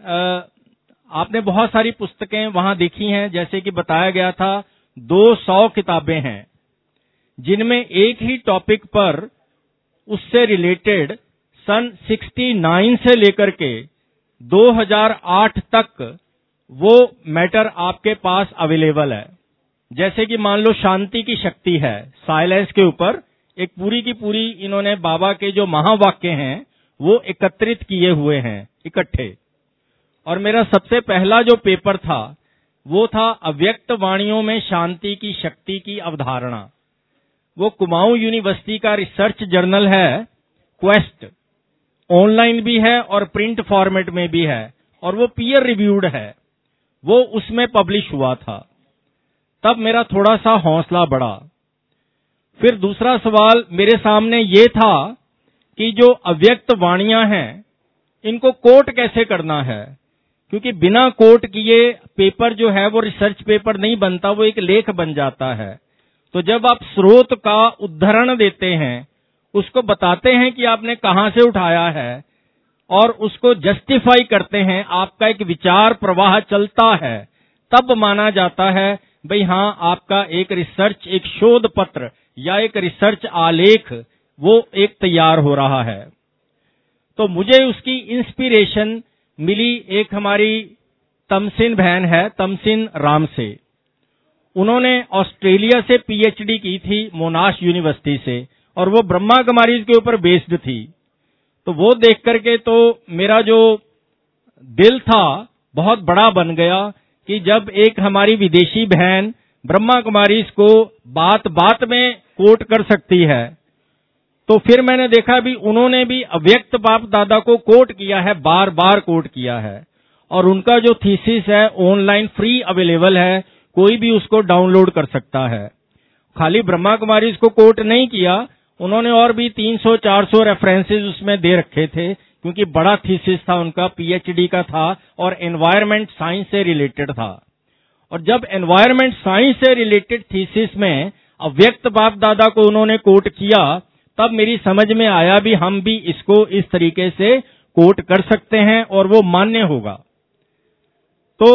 आपने बहुत सारी पुस्तकें वहां देखी हैं, जैसे कि बताया गया था 200 किताबें हैं, जिनमें एक ही टॉपिक पर उससे रिलेटेड सन 69 से लेकर के 2008 तक वो मैटर आपके पास अवेलेबल है। जैसे कि मान लो शांति की शक्ति है, साइलेंस के ऊपर एक पूरी की पूरी इन्होंने बाबा के जो महावाक्य हैं वो एकत्रित किए हुए हैं इकट्ठे। और मेरा सबसे पहला जो पेपर था वो था अव्यक्त वाणियों में शांति की शक्ति की अवधारणा। वो कुमाऊं यूनिवर्सिटी का रिसर्च जर्नल है, क्वेस्ट, ऑनलाइन भी है और प्रिंट फॉर्मेट में भी है, और वो पीयर रिव्यूड है, वो उसमें पब्लिश हुआ था। तब मेरा थोड़ा सा हौसला बढ़ा। फिर दूसरा सवाल मेरे सामने ये था कि जो अव्यक्त वाणियां हैं इनको कोट कैसे करना है, क्योंकि बिना कोट किए पेपर जो है वो रिसर्च पेपर नहीं बनता, वो एक लेख बन जाता है। तो जब आप स्रोत का उद्धरण देते हैं, उसको बताते हैं कि आपने कहां से उठाया है और उसको जस्टिफाई करते हैं, आपका एक विचार प्रवाह चलता है, तब माना जाता है भाई हाँ आपका एक रिसर्च, एक शोध पत्र या एक रिसर्च आलेख वो एक तैयार हो रहा है। तो मुझे उसकी इंस्पिरेशन मिली, एक हमारी तमसिन बहन है, तमसिन राम से। उन्होंने ऑस्ट्रेलिया से पीएचडी की थी मोनाश यूनिवर्सिटी से, और वो ब्रह्मा कुमारीज के ऊपर बेस्ड थी। तो वो देख करके तो मेरा जो दिल था बहुत बड़ा बन गया कि जब एक हमारी विदेशी बहन ब्रह्मा कुमारीज को बात बात में कोट कर सकती है, तो फिर मैंने देखा भी उन्होंने भी अव्यक्त बाप दादा को कोट किया है, बार बार कोट किया है, और उनका जो थीसिस है ऑनलाइन फ्री अवेलेबल है, कोई भी उसको डाउनलोड कर सकता है। खाली ब्रह्मा कुमारीज को कोट नहीं किया, उन्होंने और भी 300-400 रेफरेंसेस उसमें दे रखे थे, क्योंकि बड़ा थीसिस था उनका, पीएचडी का था और एनवायरमेंट साइंस से रिलेटेड था। और जब एनवायरमेंट साइंस से रिलेटेड थीसिस में अव्यक्त बाप दादा को उन्होंने कोट किया, तब मेरी समझ में आया भी हम भी इसको इस तरीके से कोट कर सकते हैं और वो मान्य होगा। तो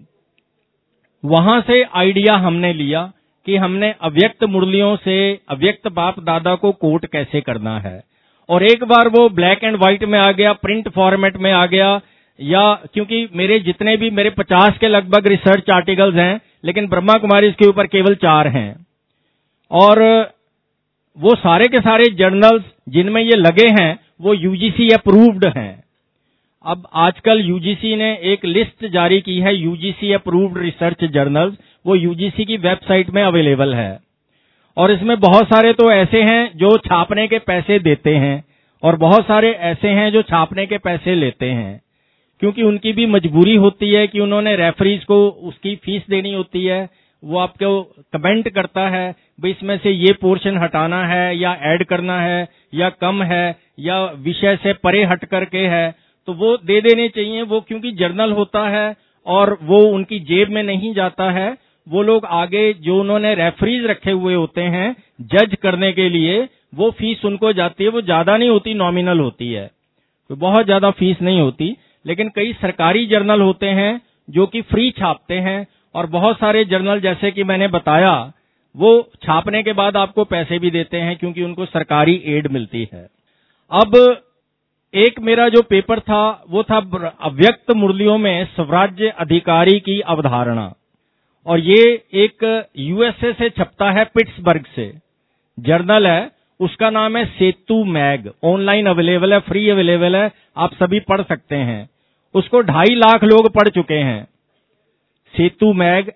वहां से आइडिया हमने लिया कि हमने अव्यक्त मुरलियों से अव्यक्त बाप दादा को कोट कैसे करना है। और एक बार वो ब्लैक एंड व्हाइट में आ गया, प्रिंट फॉर्मेट में आ गया, या क्योंकि मेरे जितने भी मेरे 50 के लगभग रिसर्च आर्टिकल्स हैं, लेकिन ब्रह्मा कुमारी इसके ऊपर केवल 4 हैं, और वो सारे के सारे जर्नल्स जिनमें ये लगे हैं वो यूजीसी अप्रूव्ड हैं। अब आजकल यूजीसी ने एक लिस्ट जारी की है, यूजीसी अप्रूव्ड रिसर्च जर्नल्स, वो यूजीसी की वेबसाइट में अवेलेबल है। और इसमें बहुत सारे तो ऐसे हैं जो छापने के पैसे देते हैं, और बहुत सारे ऐसे हैं जो छापने के पैसे लेते हैं, क्योंकि उनकी भी मजबूरी होती है कि उन्होंने रेफरीज को उसकी फीस देनी होती है। वो आपको कमेंट करता है भाई इसमें से ये पोर्शन हटाना है या ऐड करना है या कम है या विषय से परे हट करके है, तो वो दे देने चाहिए। वो क्योंकि जर्नल होता है और वो उनकी जेब में नहीं जाता है, वो लोग आगे जो उन्होंने रेफरीज रखे हुए होते हैं जज करने के लिए, वो फीस उनको जाती है। वो ज्यादा नहीं होती, नॉमिनल होती है, तो बहुत ज्यादा फीस नहीं होती। लेकिन कई सरकारी जर्नल होते हैं जो कि फ्री छापते हैं, और बहुत सारे जर्नल जैसे कि मैंने बताया वो छापने के बाद आपको पैसे भी देते हैं, क्योंकि उनको सरकारी एड मिलती है। अब एक मेरा जो पेपर था वो था अव्यक्त मुरलियों में स्वराज्य अधिकारी की अवधारणा, और ये एक यूएसए से छपता है, पिट्सबर्ग से जर्नल है, उसका नाम है सेतु मैग। ऑनलाइन अवेलेबल है, फ्री अवेलेबल है, आप सभी पढ़ सकते हैं। उसको 2.5 लाख लोग पढ़ चुके हैं। Setu mag,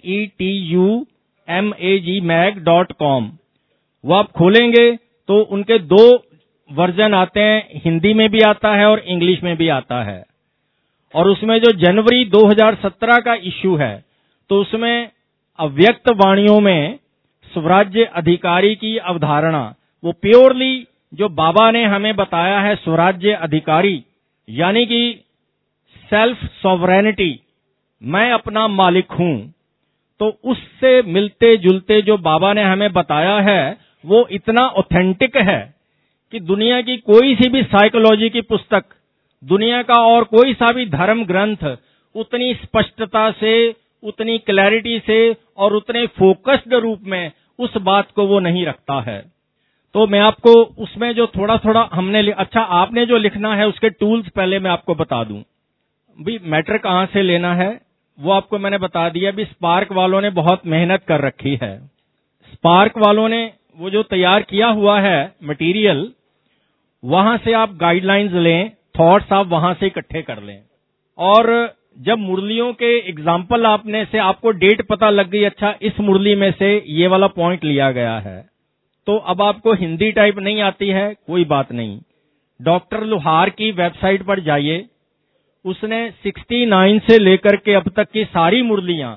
setumag.com। वो आप खोलेंगे तो उनके 2 वर्जन आते हैं, हिंदी में भी आता है और इंग्लिश में भी आता है। और उसमें जो जनवरी 2017 का इश्यू है, तो उसमें अव्यक्त वाणियों में स्वराज्य अधिकारी की अवधारणा, वो प्योरली जो बाबा ने हमें बताया है स्वराज्य अधिकारी, यानी कि सेल्फ सॉवरेनिटी, मैं अपना मालिक हूं, तो उससे मिलते जुलते जो बाबा ने हमें बताया है वो इतना ऑथेंटिक है कि दुनिया की कोई सी भी साइकोलॉजी की पुस्तक दुनिया का और कोई सा भी धर्म ग्रंथ उतनी स्पष्टता से, उतनी क्लैरिटी से और उतने फोकस्ड रूप में उस बात को वो नहीं रखता है। तो मैं आपको उसमें जो थोड़ा थोड़ा अच्छा आपने जो लिखना है उसके टूल्स पहले मैं आपको बता दूं। भी मैटर कहां से लेना है वो आपको मैंने बता दिया। भी स्पार्क वालों ने बहुत मेहनत कर रखी है। स्पार्क वालों ने वो जो तैयार किया हुआ है मटेरियल, वहां से आप गाइडलाइंस लें, थॉट्स आप वहां से इकट्ठे कर लें। और जब मुरलियों के एग्जाम्पल आपने से आपको डेट पता लग गई, अच्छा इस मुरली में से ये वाला पॉइंट लिया गया है, तो अब आपको हिंदी टाइप नहीं आती है, कोई बात नहीं। डॉक्टर लोहार की वेबसाइट पर जाइए, उसने 69 से लेकर के अब तक की सारी मुरलियां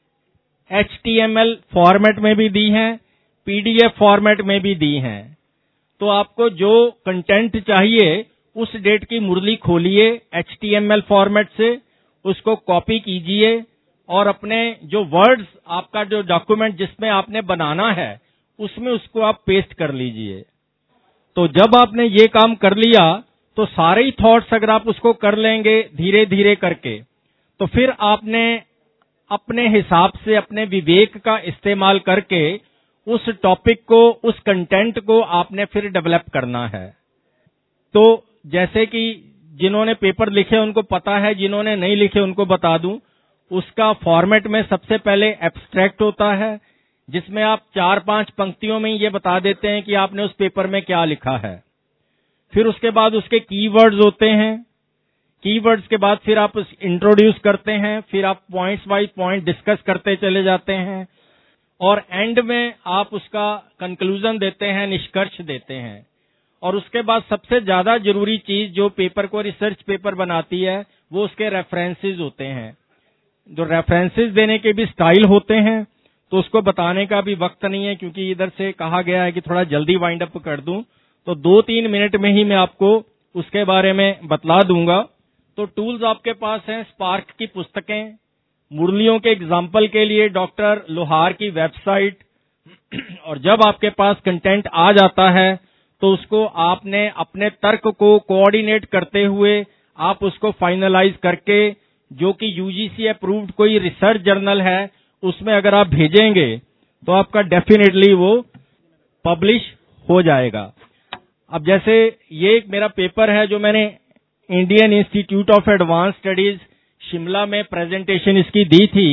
HTML फॉर्मेट में भी दी हैं, PDF फॉर्मेट में भी दी हैं। तो आपको जो कंटेंट चाहिए उस डेट की मुरली खोलिए HTML फॉर्मेट से, उसको कॉपी कीजिए और अपने जो वर्ड्स, आपका जो डॉक्यूमेंट जिसमें आपने बनाना है उसमें उसको आप पेस्ट कर लीजिए। तो जब आपने ये काम कर लिया तो सारे ही थॉट्स अगर आप उसको कर लेंगे धीरे धीरे करके, तो फिर आपने अपने हिसाब से अपने विवेक का इस्तेमाल करके उस टॉपिक को, उस कंटेंट को आपने फिर डेवलप करना है। तो जैसे कि जिन्होंने पेपर लिखे उनको पता है, जिन्होंने नहीं लिखे उनको बता दूं, उसका फॉर्मेट में सबसे पहले एब्स्ट्रैक्ट होता है, जिसमें आप 4-5 पंक्तियों में ये बता देते हैं कि आपने उस पेपर में क्या लिखा है। फिर उसके बाद उसके कीवर्ड्स होते हैं, कीवर्ड्स के बाद फिर आप इंट्रोड्यूस करते हैं, फिर आप पॉइंट्स बाय पॉइंट डिस्कस करते चले जाते हैं और एंड में आप उसका कंक्लूजन देते हैं, निष्कर्ष देते हैं। और उसके बाद सबसे ज्यादा जरूरी चीज जो पेपर को रिसर्च पेपर बनाती है वो उसके रेफरेंसेस होते हैं। जो रेफरेंसेस देने के भी स्टाइल होते हैं, तो उसको बताने का भी वक्त नहीं है क्योंकि इधर से कहा गया है कि थोड़ा जल्दी वाइंड अप कर दूं, तो 2-3 मिनट में ही मैं आपको उसके बारे में बतला दूंगा। तो टूल्स आपके पास हैं, स्पार्क की पुस्तकें, मुरलियों के एग्जाम्पल के लिए डॉक्टर लोहार की वेबसाइट, और जब आपके पास कंटेंट आ जाता है तो उसको आपने अपने तर्क को कोऑर्डिनेट करते हुए आप उसको फाइनलाइज करके, जो कि यूजीसी अप्रूव्ड कोई रिसर्च जर्नल है, उसमें अगर आप भेजेंगे तो आपका डेफिनेटली वो पब्लिश हो जाएगा। अब जैसे ये एक मेरा पेपर है जो मैंने Indian Institute of Advance Studies Shimla में प्रेजेंटेशन इसकी दी थी,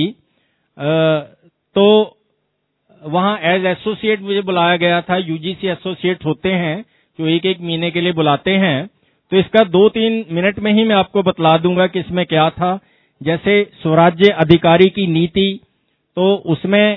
तो वहां एज एसोसिएट मुझे बुलाया गया था। यूजीसी एसोसिएट होते हैं जो 1-1 महीने के लिए बुलाते हैं। तो इसका 2-3 मिनट में ही मैं आपको बतला दूंगा कि इसमें क्या था। जैसे स्वराज्य अधिकारी की नीति, तो उसमें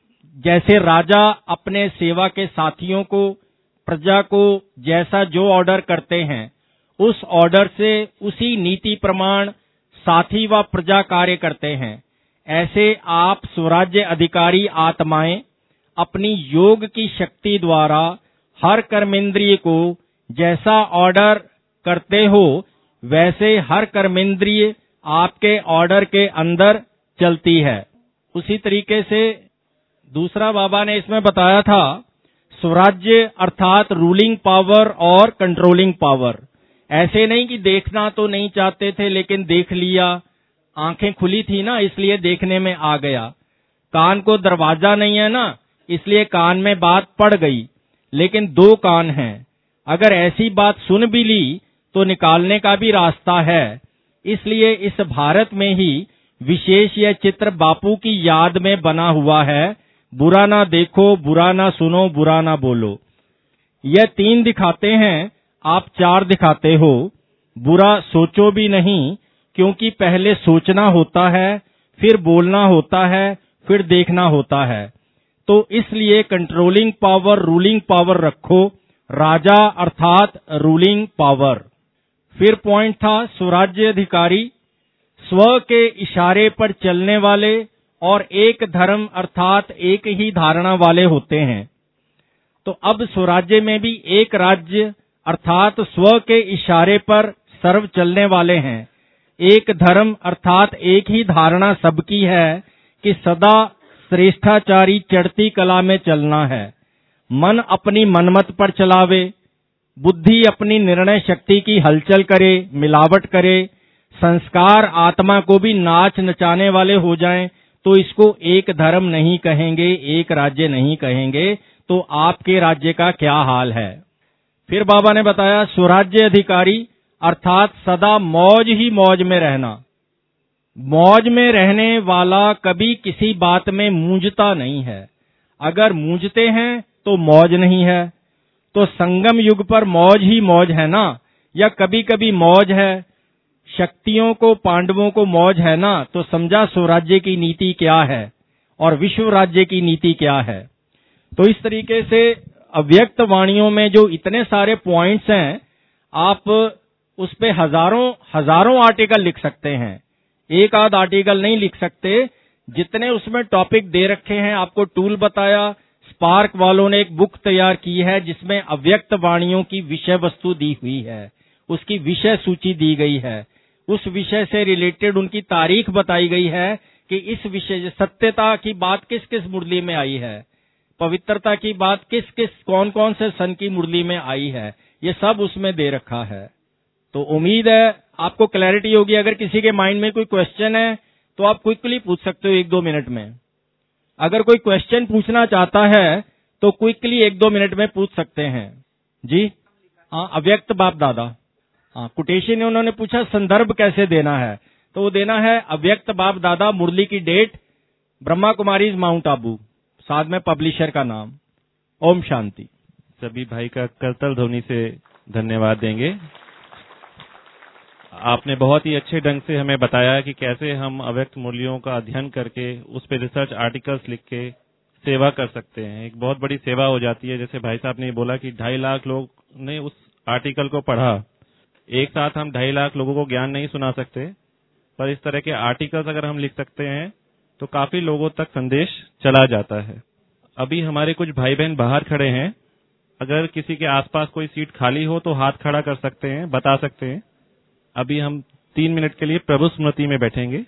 जैसे राजा अपने सेवा के साथियों को, प्रजा को जैसा जो ऑर्डर करते हैं, उस ऑर्डर से उसी नीति प्रमाण साथी व प्रजा कार्य करते हैं, ऐसे आप स्वराज्य अधिकारी आत्माएं अपनी योग की शक्ति द्वारा हर कर्मेंद्रिय को जैसा ऑर्डर करते हो, वैसे हर कर्मेंद्रिय आपके ऑर्डर के अंदर चलती है। उसी तरीके से दूसरा बाबा ने इसमें बताया था, स्वराज्य अर्थात रूलिंग पावर और कंट्रोलिंग पावर। ऐसे नहीं कि देखना तो नहीं चाहते थे लेकिन देख लिया, आंखें खुली थी ना इसलिए देखने में आ गया। कान को दरवाजा नहीं है ना इसलिए कान में बात पड़ गई, लेकिन 2 कान हैं, अगर ऐसी बात सुन भी ली तो निकालने का भी रास्ता है। इसलिए इस भारत में ही विशेष यह चित्र बापू की याद में बना हुआ है, बुरा ना देखो, बुरा ना सुनो, बुरा ना बोलो। यह 3 दिखाते हैं, आप 4 दिखाते हो। बुरा सोचो भी नहीं, क्योंकि पहले सोचना होता है, फिर बोलना होता है, फिर देखना होता है। तो इसलिए कंट्रोलिंग पावर, रूलिंग पावर रखो, राजा अर्थात रूलिंग पावर। फिर पॉइंट था स्वराज्य अधिकारी स्व के इशारे पर चलने वाले और एक धर्म अर्थात एक ही धारणा वाले होते हैं। तो अब स्वराज्य में भी एक राज्य अर्थात स्व के इशारे पर सर्व चलने वाले हैं। एक धर्म अर्थात एक ही धारणा सबकी है कि सदा श्रेष्ठाचारी चढ़ती कला में चलना है। मन अपनी मनमत पर चलावे, बुद्धि अपनी निर्णय शक्ति की हलचल करे, मिलावट करे, संस्कार आत्मा को भी नाच नचाने वाले हो जाएं, तो इसको एक धर्म नहीं कहेंगे, एक राज्य नहीं कहेंगे। तो आपके राज्य का क्या हाल है? फिर बाबा ने बताया स्वराज्य अधिकारी अर्थात सदा मौज ही मौज में रहना। मौज में रहने वाला कभी किसी बात में मूंझता नहीं है। अगर मूंझते हैं तो मौज नहीं है। तो संगम युग पर मौज ही मौज है ना, या कभी कभी मौज है? शक्तियों को, पांडवों को मौज है ना, तो समझा स्वराज्य की नीति क्या है और विश्व राज्य की नीति क्या है। तो इस तरीके से अव्यक्त वाणियों में जो इतने सारे पॉइंट्स हैं, आप उस पे हजारों आर्टिकल लिख सकते हैं, एक आध आर्टिकल नहीं लिख सकते। जितने उसमें टॉपिक दे रखे हैं, आपको टूल बताया, स्पार्क वालों ने एक बुक तैयार की है जिसमें अव्यक्त वाणियों की विषय वस्तु दी हुई है, उसकी विषय सूची दी गई है, उस विषय से रिलेटेड उनकी तारीख बताई गई है कि इस विषय सत्यता की बात किस किस मुरली में आई है, पवित्रता की बात किस किस कौन कौन से सन की मुरली में आई है, ये सब उसमें दे रखा है। तो उम्मीद है आपको क्लैरिटी होगी। अगर किसी के माइंड में कोई क्वेश्चन है तो आप क्विकली पूछ सकते हो 1-2 मिनट में। अगर कोई क्वेश्चन पूछना चाहता है तो क्विकली 1-2 मिनट में पूछ सकते हैं जी। हाँ, अव्यक्त बाप दादा। हाँ, कुटेशी ने उन्होंने पूछा संदर्भ कैसे देना है, तो वो देना है अव्यक्त बाप दादा, मुरली की डेट, ब्रह्मा कुमारीज माउंट आबू, साथ में पब्लिशर का नाम। ओम शांति। सभी भाई का करतल ध्वनि से धन्यवाद देंगे। आपने बहुत ही अच्छे ढंग से हमें बताया कि कैसे हम अव्यक्त मूल्यों का अध्ययन करके उस पर रिसर्च आर्टिकल्स लिख के सेवा कर सकते हैं। एक बहुत बड़ी सेवा हो जाती है। जैसे भाई साहब ने बोला कि 2.5 लाख लोग ने उस आर्टिकल को पढ़ा। एक साथ हम 2.5 लाख लोगों को ज्ञान नहीं सुना सकते, पर इस तरह के आर्टिकल्स अगर हम लिख सकते हैं तो काफी लोगों तक संदेश चला जाता है। अभी हमारे कुछ भाई बहन बाहर खड़े हैं। अगर किसी के आसपास कोई सीट खाली हो तो हाथ खड़ा कर सकते हैं, बता सकते हैं। अभी हम 3 मिनट के लिए प्रभु स्मृति में बैठेंगे।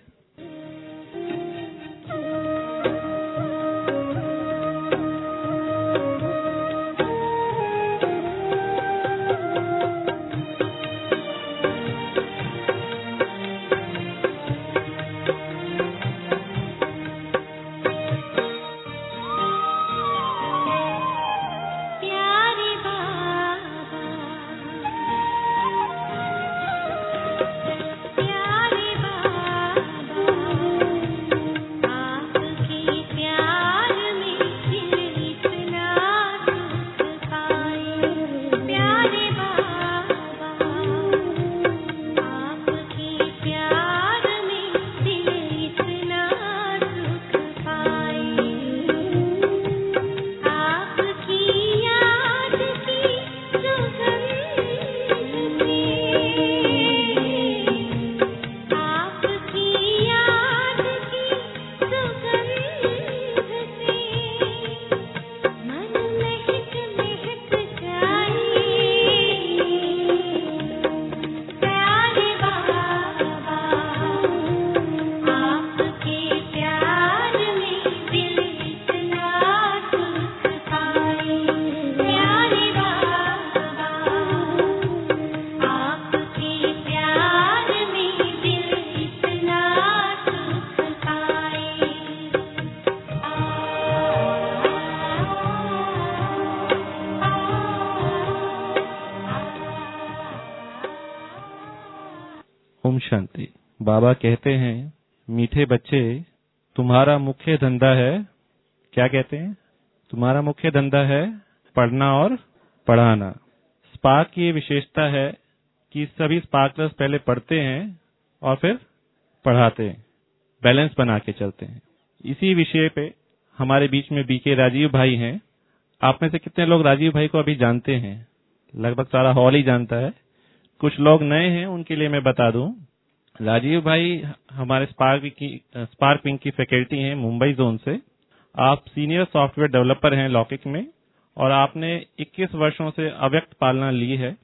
ओम शांति। बाबा कहते हैं, मीठे बच्चे, तुम्हारा मुख्य धंधा है, क्या कहते हैं? तुम्हारा मुख्य धंधा है पढ़ना और पढ़ाना। स्पार्क की विशेषता है कि सभी स्पार्कलर्स पहले पढ़ते हैं और फिर पढ़ाते हैं, बैलेंस बना के चलते हैं। इसी विषय पे हमारे बीच में बीके राजीव भाई हैं। आप में से कितने लोग राजीव भाई को अभी जानते हैं? लगभग सारा हॉल ही जानता है। कुछ लोग नए हैं, उनके लिए मैं बता दूं, राजीव भाई हमारे स्पार्क विंग की फैकल्टी हैं मुंबई जोन से। आप सीनियर सॉफ्टवेयर डेवलपर हैं लौकिक में, और आपने 21 वर्षों से अव्यक्त पालना ली है।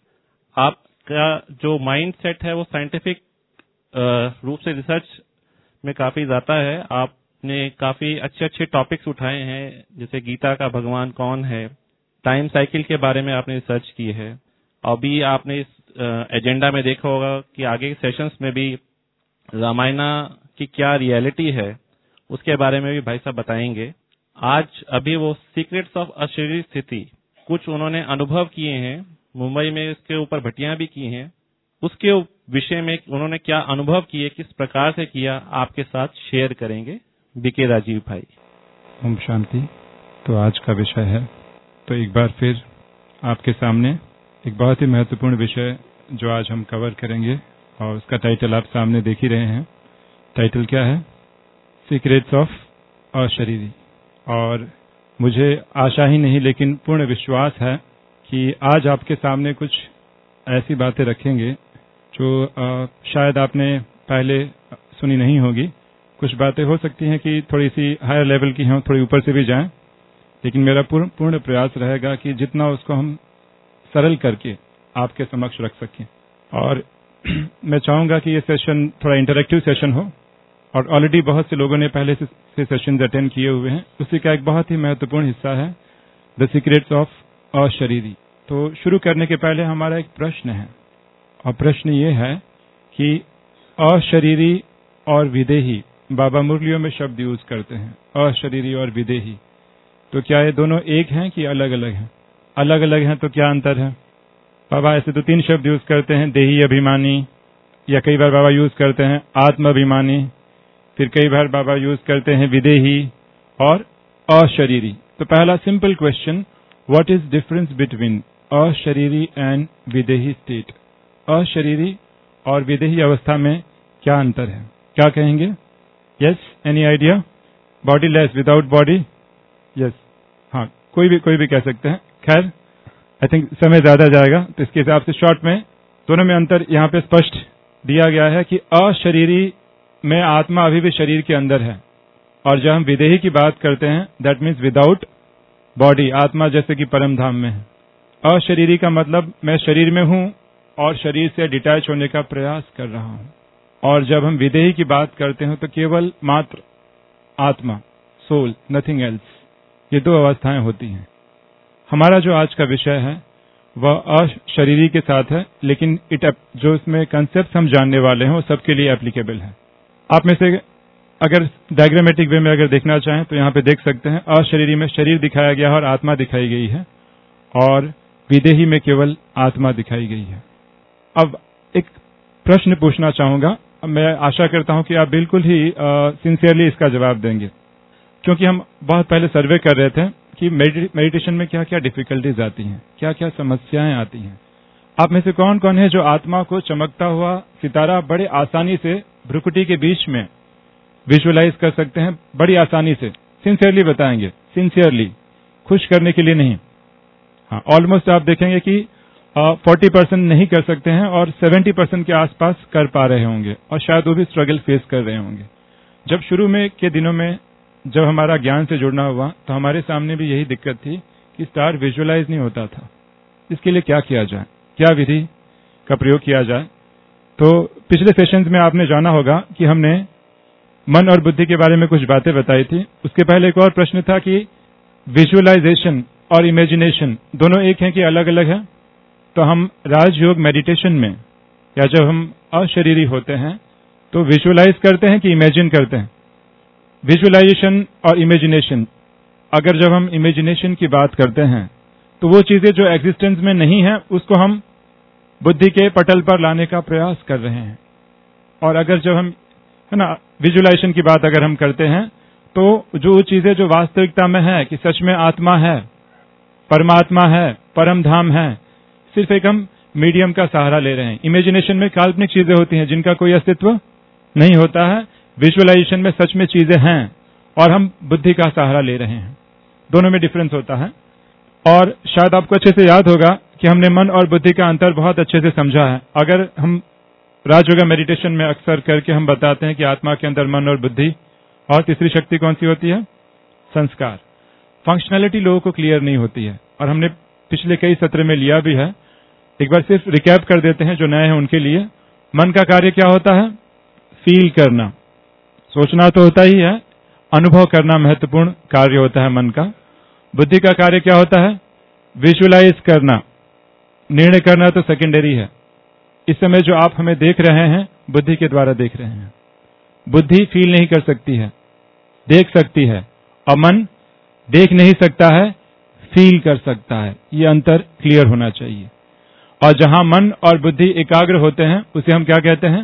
आपका जो माइंड सेट है वो साइंटिफिक रूप से रिसर्च में काफी जाता है। आपने काफी अच्छे अच्छे टॉपिक्स उठाए हैं, जैसे गीता का भगवान कौन है, टाइम साइकिल के बारे में आपने रिसर्च की है। अभी आपने इस एजेंडा में देखा होगा कि आगे के सेशंस में भी रामायण की क्या रियलिटी है उसके बारे में भी भाई साहब बताएंगे। आज अभी वो सीक्रेट्स ऑफ अशरीरी स्थिति कुछ उन्होंने अनुभव किए हैं, मुंबई में इसके ऊपर भट्टियां भी की हैं, उसके विषय में उन्होंने क्या अनुभव किए, किस प्रकार से किया, आपके साथ शेयर करेंगे बीके राजीव भाई। ओम शांति। तो आज का विषय है, तो एक बार फिर आपके सामने एक बहुत ही महत्वपूर्ण विषय जो आज हम कवर करेंगे, और उसका टाइटल आप सामने देख ही रहे हैं। टाइटल क्या है? Secrets of ashariri. और मुझे आशा ही नहीं लेकिन पूर्ण विश्वास है कि आज आपके सामने कुछ ऐसी बातें रखेंगे जो शायद आपने पहले सुनी नहीं होगी। कुछ बातें हो सकती हैं कि थोड़ी सी हायर लेवल की हों, थोड़ी ऊपर से भी जाएं, लेकिन मेरा पूर्ण प्रयास रहेगा कि जितना उसको हम सरल करके आपके समक्ष रख सकें। और मैं चाहूंगा कि ये सेशन थोड़ा इंटरैक्टिव सेशन हो, और ऑलरेडी बहुत से लोगों ने पहले से सेशंस अटेंड किए हुए हैं। उसी का एक बहुत ही महत्वपूर्ण हिस्सा है द सीक्रेट्स ऑफ अशरीरी। तो शुरू करने के पहले हमारा एक प्रश्न है, और प्रश्न ये है कि अशरीरी और विदेही, बाबा मुरलियों में शब्द यूज करते हैं अशरीरी और विदेही, तो क्या ये दोनों एक हैं कि अलग अलग हैं? अलग अलग हैं तो क्या अंतर है? बाबा ऐसे तो 3 शब्द यूज करते हैं, देही अभिमानी, या कई बार बाबा यूज करते हैं आत्म अभिमानी, फिर कई बार बाबा यूज करते हैं विदेही और अशरीरी। तो पहला simple question, what is difference between ashariri and videhi state? अशरीरी और विदेही अवस्था में क्या अंतर है? क्या कहेंगे? Yes, any idea? Bodyless, without body? Yes, हाँ, कोई भी कह सकते हैं। खैर, आई थिंक समय ज्यादा जाएगा, तो इसके हिसाब से शॉर्ट में दोनों में अंतर यहाँ पे स्पष्ट दिया गया है कि अशरीरी में आत्मा अभी भी शरीर के अंदर है, और जब हम विदेही की बात करते हैं दैट मीन्स विदाउट बॉडी, आत्मा जैसे कि परम धाम में है। अशरीरी का मतलब मैं शरीर में हूं और शरीर से डिटैच होने का प्रयास कर रहा हूं, और जब हम विदेही की बात करते हैं तो केवल मात्र आत्मा, सोल, नथिंग एल्स, ये 2 अवस्थाएं होती हैं। हमारा जो आज का विषय है वह अशरीरी के साथ है, लेकिन जो इसमें कंसेप्ट हम जानने वाले हैं वो सबके लिए एप्लीकेबल है। आप में से अगर डायग्रामेटिक वे में अगर देखना चाहें तो यहाँ पे देख सकते हैं, अशरीरी में शरीर दिखाया गया है और आत्मा दिखाई गई है, और विदेही में केवल आत्मा दिखाई गई है। अब एक प्रश्न पूछना चाहूंगा, मैं आशा करता हूं कि आप बिल्कुल ही सिंसियरली इसका जवाब देंगे, क्योंकि हम बहुत पहले सर्वे कर रहे थे कि मेडिटेशन में क्या क्या डिफिकल्टीज आती हैं, क्या क्या समस्याएं आती हैं। आप में से कौन कौन है जो आत्मा को चमकता हुआ सितारा बड़े आसानी से भ्रुकुटी के बीच में विजुअलाइज कर सकते हैं? बड़ी आसानी से, सिंसियरली बताएंगे, सिंसियरली, खुश करने के लिए नहीं। हाँ, ऑलमोस्ट आप देखेंगे कि 40% नहीं कर सकते हैं और 70% के आसपास कर पा रहे होंगे, और शायद वो भी स्ट्रगल फेस कर रहे होंगे। जब शुरू में के दिनों में जब हमारा ज्ञान से जुड़ना हुआ तो हमारे सामने भी यही दिक्कत थी कि स्टार विजुअलाइज नहीं होता था। इसके लिए क्या किया जाए, क्या विधि का प्रयोग किया जाए? तो पिछले सेशंस में आपने जाना होगा कि हमने मन और बुद्धि के बारे में कुछ बातें बताई थी। उसके पहले एक और प्रश्न था कि विजुअलाइजेशन और इमेजिनेशन दोनों एक हैं कि अलग अलग है? तो हम राजयोग मेडिटेशन में, या जब हम अशरीरी होते हैं तो विजुअलाइज करते हैं कि इमेजिन करते हैं? विजुअलाइजेशन और इमेजिनेशन, अगर जब हम इमेजिनेशन की बात करते हैं तो वो चीजें जो एग्जिस्टेंस में नहीं है उसको हम बुद्धि के पटल पर लाने का प्रयास कर रहे हैं। और अगर जब हम, है ना, विजुअलाइजेशन की बात अगर हम करते हैं तो जो चीजें जो वास्तविकता में है कि सच में आत्मा है, परमात्मा है, परम धाम है, सिर्फ एक हम मीडियम का सहारा ले रहे हैं। इमेजिनेशन में काल्पनिक चीजें होती हैं जिनका कोई अस्तित्व नहीं होता है, विजुअलाइजेशन में सच में चीजें हैं और हम बुद्धि का सहारा ले रहे हैं। दोनों में डिफरेंस होता है। और शायद आपको अच्छे से याद होगा कि हमने मन और बुद्धि का अंतर बहुत अच्छे से समझा है। अगर हम राजयोग मेडिटेशन में अक्सर करके हम बताते हैं कि आत्मा के अंदर मन और बुद्धि, और तीसरी शक्ति कौन सी होती है? संस्कार। फंक्शनैलिटी लोगों को क्लियर नहीं होती है, और हमने पिछले कई सत्र में लिया भी है। एक बार सिर्फ रिकैप कर देते हैं जो नए हैं उनके लिए। मन का कार्य क्या होता है? फील करना, सोचना तो होता ही है, अनुभव करना महत्वपूर्ण कार्य होता है मन का। बुद्धि का कार्य क्या होता है? विजुअलाइज करना, निर्णय करना तो सेकेंडरी है। इस समय जो आप हमें देख रहे हैं, बुद्धि के द्वारा देख रहे हैं। बुद्धि फील नहीं कर सकती है, देख सकती है, और मन देख नहीं सकता है, फील कर सकता है। ये अंतर क्लियर होना चाहिए। और जहां मन और बुद्धि एकाग्र होते हैं, उसे हम क्या कहते हैं?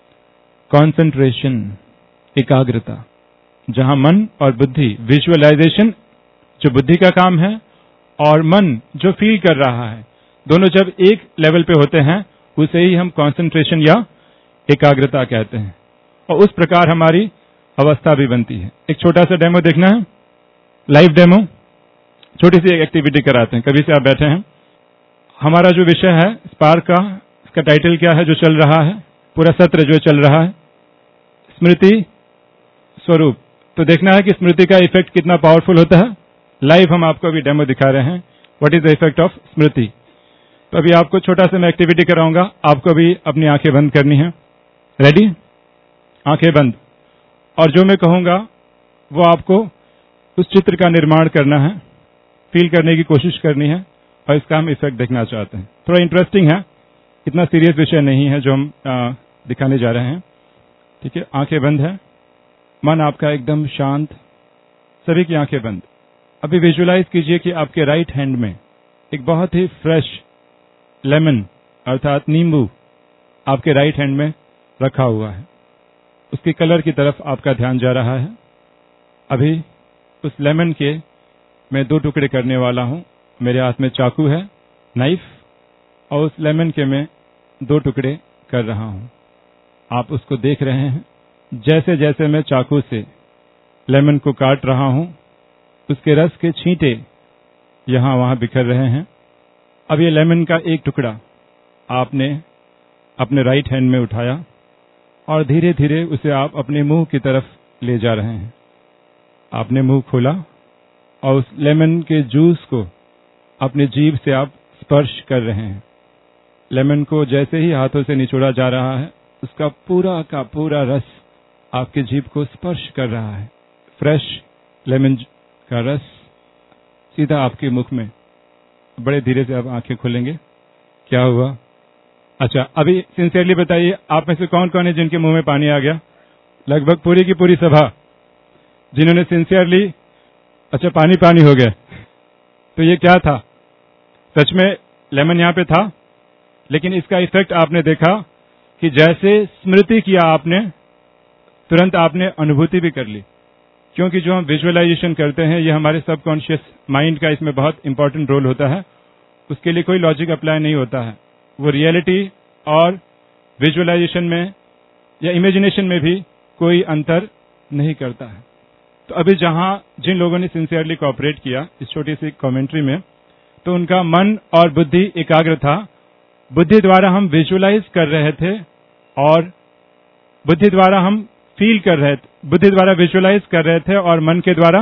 कॉन्सेंट्रेशन, एकाग्रता। जहां मन और बुद्धि, विजुअलाइजेशन जो बुद्धि का काम है और मन जो फील कर रहा है, दोनों जब एक लेवल पे होते हैं, उसे ही हम कॉन्सेंट्रेशन या एकाग्रता कहते हैं। और उस प्रकार हमारी अवस्था भी बनती है। एक छोटा सा डेमो देखना है, लाइव डेमो। छोटी सी एक एक्टिविटी कराते हैं। कभी से आप बैठे हैं। हमारा जो विषय है स्पार्क का, इसका टाइटल क्या है जो चल रहा है, पूरा सत्र जो चल रहा है, स्मृति स्वरूप। तो देखना है कि स्मृति का इफेक्ट कितना पावरफुल होता है। लाइव हम आपको अभी डेमो दिखा रहे हैं, what is the effect of smriti. तो अभी आपको छोटा सा मैं एक्टिविटी कराऊंगा। आपको अभी अपनी आंखें बंद करनी है। रेडी? आंखें बंद। और जो मैं कहूंगा वो आपको उस चित्र का निर्माण करना है, फील करने की कोशिश करनी है, और इसका हम इफेक्ट देखना चाहते हैं। थोड़ा इंटरेस्टिंग है, इतना सीरियस विषय नहीं है जो हम दिखाने जा रहे हैं। ठीक है, आंखें बंद है, मन आपका एकदम शांत, सभी की आंखें बंद। अभी विजुअलाइज कीजिए कि आपके राइट हैंड में एक बहुत ही फ्रेश लेमन अर्थात नींबू आपके राइट हैंड में रखा हुआ है। उसके कलर की तरफ आपका ध्यान जा रहा है। अभी उस लेमन के मैं 2 टुकड़े करने वाला हूं। मेरे हाथ में चाकू है, नाइफ, और उस लेमन के मैं 2 टुकड़े कर रहा हूं। आप उसको देख रहे हैं। जैसे जैसे मैं चाकू से लेमन को काट रहा हूं, उसके रस के छींटे यहां वहां बिखर रहे हैं। अब ये लेमन का एक टुकड़ा आपने अपने राइट हैंड में उठाया और धीरे धीरे उसे आप अपने मुंह की तरफ ले जा रहे हैं। आपने मुंह खोला और उस लेमन के जूस को अपने जीभ से आप स्पर्श कर रहे हैं। लेमन को जैसे ही हाथों से निचोड़ा जा रहा है, उसका पूरा का पूरा रस आपके जीभ को स्पर्श कर रहा है। फ्रेश लेमन का रस सीधा आपके मुख में। बड़े धीरे से आप आंखें खोलेंगे। क्या हुआ? अच्छा, अभी सिंसियरली बताइए, आप में से कौन कौन है जिनके मुंह में पानी आ गया? लगभग पूरी की पूरी सभा जिन्होंने सिंसियरली, अच्छा पानी पानी हो गया। तो ये क्या था? सच में लेमन यहां पे था, लेकिन इसका इफेक्ट आपने देखा कि जैसे स्मृति किया आपने, तुरंत आपने अनुभूति भी कर ली। क्योंकि जो हम विजुअलाइजेशन करते हैं, ये हमारे सबकॉन्शियस माइंड का इसमें बहुत इंपॉर्टेंट रोल होता है। उसके लिए कोई लॉजिक अप्लाई नहीं होता है। वो रियलिटी और विजुअलाइजेशन में या इमेजिनेशन में भी कोई अंतर नहीं करता है। तो अभी जिन लोगों ने सिंसियरली कोऑपरेट किया इस छोटी सी कमेंट्री में, तो उनका मन और बुद्धि एकाग्र था। बुद्धि द्वारा हम विजुअलाइज कर रहे थे और बुद्धि द्वारा हम फील कर रहे थे। बुद्धि द्वारा विजुअलाइज कर रहे थे और मन के द्वारा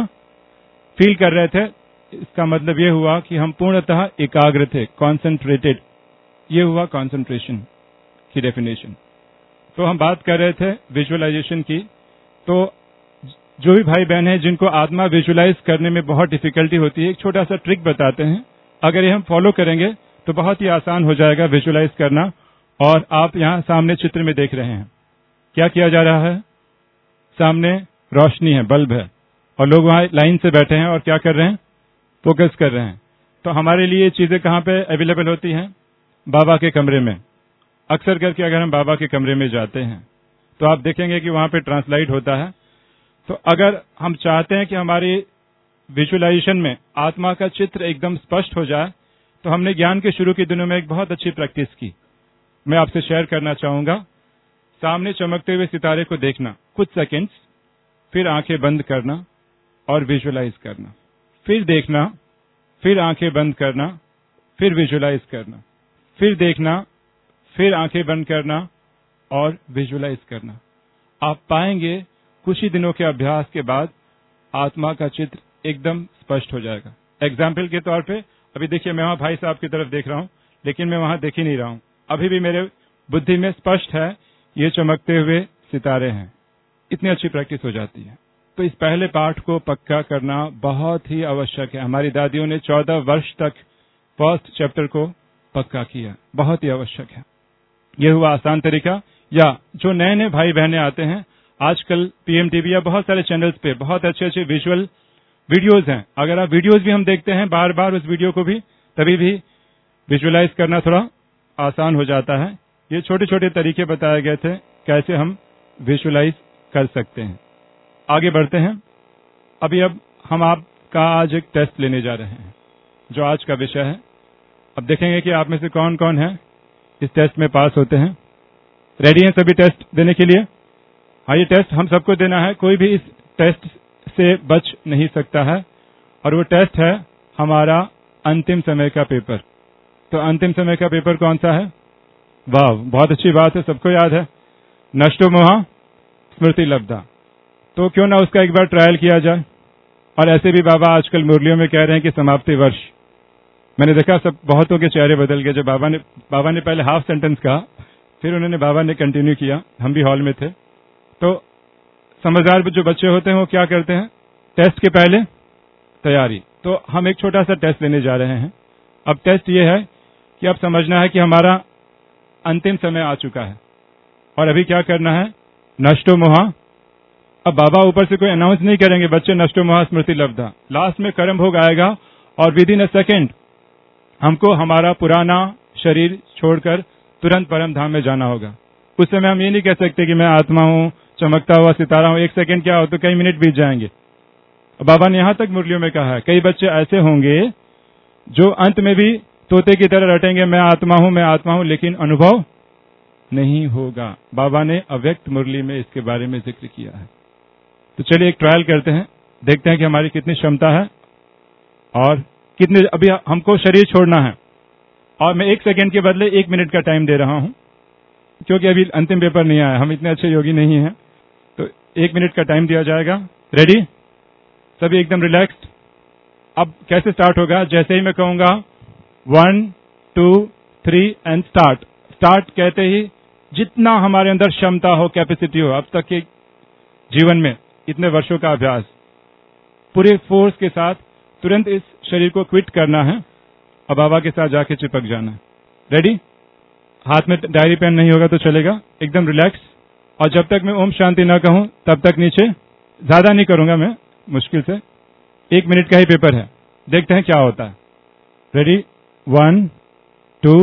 फील कर रहे थे। इसका मतलब यह हुआ कि हम पूर्णतः एकाग्र थे, कॉन्सेंट्रेटेड। ये हुआ कॉन्सेंट्रेशन की डेफिनेशन। तो हम बात कर रहे थे विजुअलाइजेशन की। तो जो भी भाई बहन है जिनको आत्मा विजुअलाइज करने में बहुत डिफिकल्टी होती है, एक छोटा सा ट्रिक बताते हैं। अगर ये हम फॉलो करेंगे तो बहुत ही आसान हो जाएगा विजुअलाइज करना। और आप यहां सामने चित्र में देख रहे हैं, क्या किया जा रहा है? सामने रोशनी है, बल्ब है, और लोग वहां लाइन से बैठे हैं और क्या कर रहे हैं? फोकस कर रहे हैं। तो हमारे लिए ये चीजें कहां पे अवेलेबल होती हैं? बाबा के कमरे में। अक्सर करके अगर हम बाबा के कमरे में जाते हैं तो आप देखेंगे कि वहां पे ट्रांसलाइट होता है। तो अगर हम चाहते हैं कि हमारी विजुअलाइजेशन में आत्मा का चित्र एकदम स्पष्ट हो जाए, तो हमने ज्ञान के शुरू के दिनों में एक बहुत अच्छी प्रैक्टिस की, मैं आपसे शेयर करना चाहूंगा। सामने चमकते हुए सितारे को देखना कुछ सेकंड्स, फिर आंखें बंद करना और विजुअलाइज करना, फिर देखना, फिर आंखें बंद करना, फिर विजुअलाइज करना, फिर देखना, फिर आंखें बंद करना और विजुअलाइज करना। आप पाएंगे कुछ ही दिनों के अभ्यास के बाद आत्मा का चित्र एकदम स्पष्ट हो जाएगा। एग्जाम्पल के तौर पे अभी देखिए, मैं वहां भाई साहब की तरफ देख रहा हूं, लेकिन मैं वहां देख ही नहीं रहा हूं। अभी भी मेरे बुद्धि में स्पष्ट है ये चमकते हुए सितारे हैं। इतनी अच्छी प्रैक्टिस हो जाती है। तो इस पहले पाठ को पक्का करना बहुत ही आवश्यक है। हमारी दादियों ने 14 वर्ष तक फर्स्ट चैप्टर को पक्का किया, बहुत ही आवश्यक है। यह हुआ आसान तरीका। या जो नए नए भाई बहनें आते हैं, आजकल पीएमटीवी या बहुत सारे चैनल्स पे बहुत अच्छे अच्छे विजुअल वीडियोस हैं। अगर आप वीडियोस भी हम देखते हैं बार बार उस वीडियो को भी, तभी भी विजुअलाइज करना थोड़ा आसान हो जाता है। ये छोटे छोटे तरीके बताए गए थे कैसे हम विजुअलाइज कर सकते हैं। आगे बढ़ते हैं। अब हम आपका आज एक टेस्ट लेने जा रहे हैं जो आज का विषय है। अब देखेंगे कि आप में से कौन कौन है इस टेस्ट में पास होते हैं। रेडी हैं सभी टेस्ट देने के लिए? हाँ, ये टेस्ट हम सबको देना है, कोई भी इस टेस्ट से बच नहीं सकता है। और वो टेस्ट है हमारा अंतिम समय का पेपर। तो अंतिम समय का पेपर कौन सा है? वाह, बहुत अच्छी बात है, सबको याद है, नष्टो मोहा स्मृति लब्धा। तो क्यों ना उसका एक बार ट्रायल किया जाए। और ऐसे भी बाबा आजकल मुरलियों में कह रहे हैं कि समाप्ति वर्ष। मैंने देखा सब बहुतों के चेहरे बदल गए। जब बाबा ने पहले हाफ सेंटेंस कहा, फिर उन्होंने बाबा ने कंटिन्यू किया। हम भी हॉल में थे। तो समझदार जो बच्चे होते हैं वो क्या करते हैं, टेस्ट के पहले तैयारी। तो हम एक छोटा सा टेस्ट लेने जा रहे हैं। अब टेस्ट ये है कि अब समझना है कि हमारा अंतिम समय आ चुका है और अभी क्या करना है, नष्टो मोहा। अब बाबा ऊपर से कोई अनाउंस नहीं करेंगे, बच्चे नष्टो मोहा स्मृति लब्धा। लास्ट में कर्म भोग आएगा और विद इन अ सेकेंड हमको हमारा पुराना शरीर छोड़कर तुरंत परम धाम में जाना होगा। उस समय हम ये नहीं कह सकते कि मैं आत्मा हूं, चमकता हुआ सितारा हूं, एक सेकंड क्या हो तो कई मिनट बीत जाएंगे। बाबा ने यहां तक मुरलियों में कहा है, कई बच्चे ऐसे होंगे जो अंत में भी तोते की तरह रटेंगे, मैं आत्मा हूं, लेकिन अनुभव नहीं होगा। बाबा ने अव्यक्त मुरली में इसके बारे में जिक्र किया है। तो चलिए एक ट्रायल करते हैं, देखते हैं कि हमारी कितनी क्षमता है और कितने अभी हमको शरीर छोड़ना है। और मैं 1 सेकंड के बदले 1 मिनट का टाइम दे रहा हूं, क्योंकि अभी अंतिम पेपर नहीं आया, हम इतने अच्छे योगी नहीं हैं। तो 1 मिनट का टाइम दिया जाएगा। रेडी? सभी एकदम रिलैक्स्ड। अब कैसे स्टार्ट होगा, जैसे ही मैं कहूंगा 1 2 3 एंड स्टार्ट। स्टार्ट कहते ही जितना हमारे अंदर क्षमता हो, कैपेसिटी हो, अब तक के जीवन में इतने वर्षों का अभ्यास, पूरे फोर्स के साथ तुरंत इस शरीर को क्विट करना है और बाबा के साथ जाके चिपक जाना है। रेडी? हाथ में डायरी पेन नहीं होगा तो चलेगा, एकदम रिलैक्स। और जब तक मैं ओम शांति ना कहूं तब तक नीचे, ज्यादा नहीं करूंगा मैं, मुश्किल से 1 मिनट का ही पेपर है, देखते हैं क्या होता है। रेडी? 1 2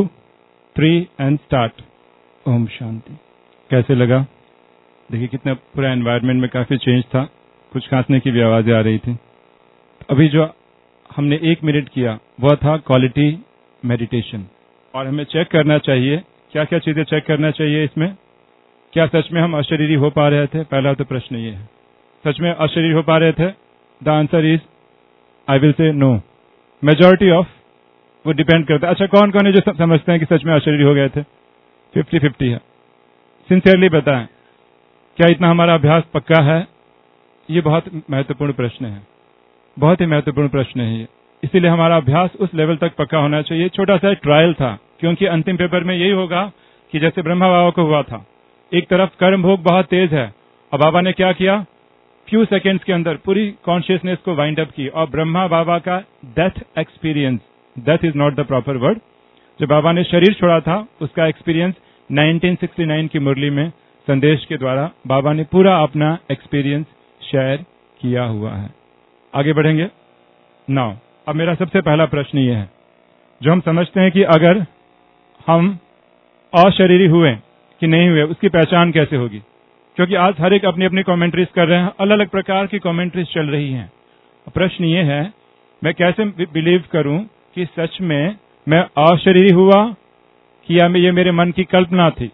3 and start. ओम शांति। कैसे लगा? देखिए कितना पूरा एनवायरनमेंट में काफी चेंज था, कुछ खांसने की भी आवाजें आ रही थी। अभी जो हमने 1 मिनट किया वह था क्वालिटी मेडिटेशन। और हमें चेक करना चाहिए, क्या क्या चीजें चेक करना चाहिए इसमें। क्या सच में हम अशरीरी हो पा रहे थे? पहला तो प्रश्न ये है, सच में अशरीरी हो पा रहे थे? The answer is I will say no. Majority of वो डिपेंड करता है। अच्छा, कौन कौन है जो समझते हैं कि सच में अशरीरी हो गए थे? 50-50 है। सिंसियरली बताएं, क्या इतना हमारा अभ्यास पक्का है? ये बहुत महत्वपूर्ण प्रश्न है, बहुत ही महत्वपूर्ण प्रश्न है ये। इसीलिए हमारा अभ्यास उस लेवल तक पक्का होना चाहिए। छोटा सा ट्रायल था, क्योंकि अंतिम पेपर में यही होगा कि जैसे ब्रह्मा बाबा को हुआ था, एक तरफ कर्म भोग बहुत तेज है और बाबा ने क्या किया, फ्यू सेकेंड्स के अंदर पूरी कॉन्शियसनेस को वाइंड अप की। और ब्रह्मा बाबा का death experience, death is not the proper word, जब बाबा ने शरीर छोड़ा था उसका एक्सपीरियंस 1969 की मुरली में संदेश के द्वारा बाबा ने पूरा अपना एक्सपीरियंस शेयर किया हुआ है। आगे बढ़ेंगे। नाउ अब मेरा सबसे पहला प्रश्न ये है, जो हम समझते हैं कि अगर हम अशरीरी हुए कि नहीं हुए, उसकी पहचान कैसे होगी? क्योंकि आज हर एक अपनी अपनी कमेंट्रीज कर रहे हैं, अलग अलग प्रकार की कमेंट्रीज चल रही हैं। प्रश्न ये है, मैं कैसे बिलीव करूं कि सच में मैं अशरीरी हुआ कि या ये मेरे मन की कल्पना थी?